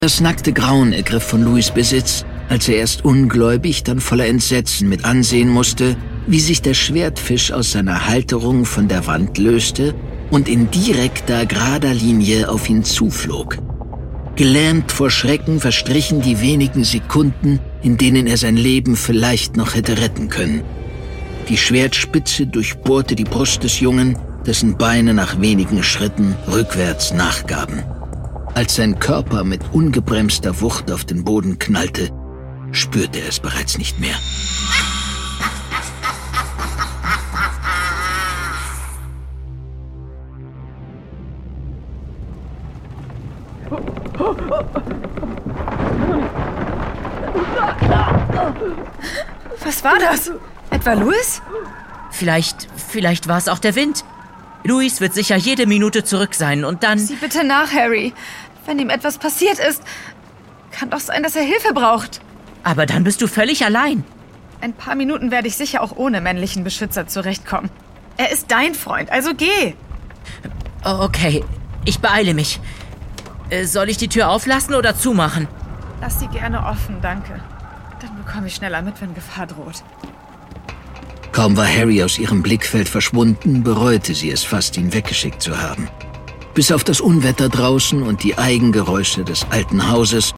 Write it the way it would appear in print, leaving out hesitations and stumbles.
Das nackte Grauen ergriff von Louis Besitz, als er erst ungläubig, dann voller Entsetzen mit ansehen musste, wie sich der Schwertfisch aus seiner Halterung von der Wand löste und in direkter, gerader Linie auf ihn zuflog. Gelähmt vor Schrecken verstrichen die wenigen Sekunden, in denen er sein Leben vielleicht noch hätte retten können. Die Schwertspitze durchbohrte die Brust des Jungen, dessen Beine nach wenigen Schritten rückwärts nachgaben. Als sein Körper mit ungebremster Wucht auf den Boden knallte, spürte er es bereits nicht mehr. Was war das? Etwa Louis? Vielleicht war es auch der Wind. Louis wird sicher jede Minute zurück sein und dann... Sieh bitte nach, Harry. Wenn ihm etwas passiert ist, kann doch sein, dass er Hilfe braucht. Aber dann bist du völlig allein. Ein paar Minuten werde ich sicher auch ohne männlichen Beschützer zurechtkommen. Er ist dein Freund, also geh. Okay, ich beeile mich. Soll ich die Tür auflassen oder zumachen? Lass sie gerne offen, danke. Dann bekomme ich schneller mit, wenn Gefahr droht. Kaum war Harry aus ihrem Blickfeld verschwunden, bereute sie es fast, ihn weggeschickt zu haben. Bis auf das Unwetter draußen und die Eigengeräusche des alten Hauses